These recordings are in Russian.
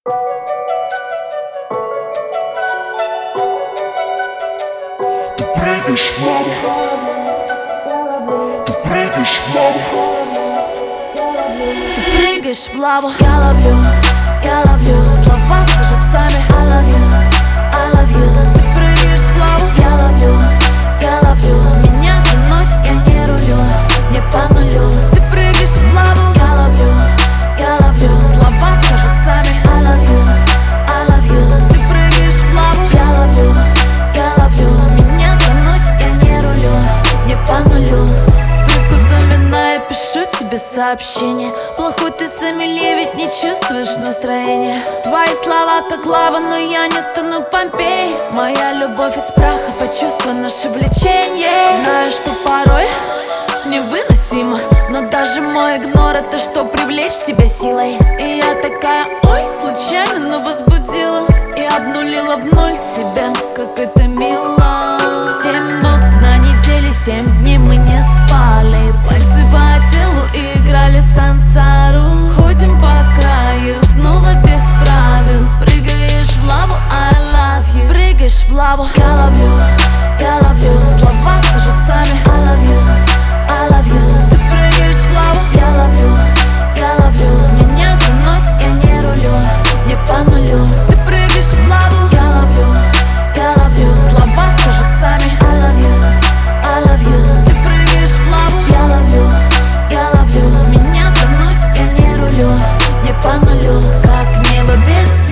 Ты прыгаешь, мама. Ты прыгаешь, мама. Ты прыгаешь в лаву. Я ловлю. Слова скажут сами. I love you, I love you. Ты прыгаешь в лаву. Я ловлю. Меня заносит, я не рулю, не по нулю. Ты прыгаешь в лаву. Я ловлю. Слова скажут сами. I love you, I love you. Ты прыгаешь в лаву. Я ловлю. Меня заносит, я не рулю, не по нулю. С привкусом вина я пишу тебе сообщение. Плохой ты сомелье, ведь не чувствуешь настроения. Твои слова как лава, но я не стану Помпей. Моя любовь из праха, почувствуй наше влечение. Знаю, что порой невыносимо, но даже мой игнор — это что, привлечь тебя силой. И я такая, ой, случайно, но возбудила и обнулила в ноль тебя, как это мило. 7 минут на неделе, 7 дней мы не спали. Пальцы по телу и играли сансару. Ходим по краю, снова без правил. Прыгаешь в лаву, I love you. Прыгаешь в лаву, я ловлю. Слова скажут сами, I love you, I love you. Ты прыгаешь в лаву, я ловлю. Меня заносит, я не рулю, не по нулю. Ты прыгаешь в лаву, я ловлю. Слова скажут сами, I love you, I love you. Ты прыгаешь в лаву, я ловлю. Меня заносит, я не рулю, не по нулю. Как небо без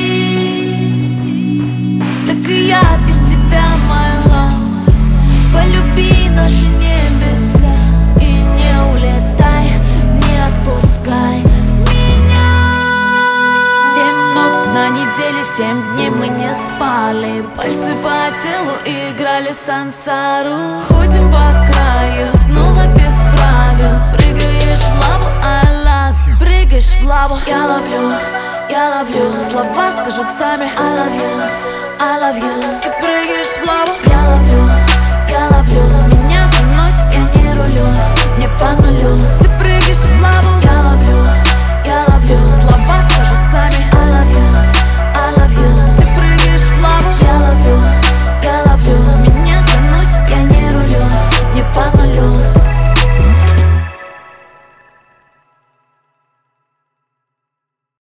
див, так и я без тебя, my love. Полюби наши небеса и не улетай, не отпускай меня. 7 минут на неделе, 7 дней мы не спали. Пальцы по телу и играли сансару. Ходим по краю, снова без правил. Прыгаешь в лаву, I love you. Прыгаешь в лаву, я ловлю. Слова скажут сами, I love you, I love you. Ты прыгаешь в лаву, я ловлю.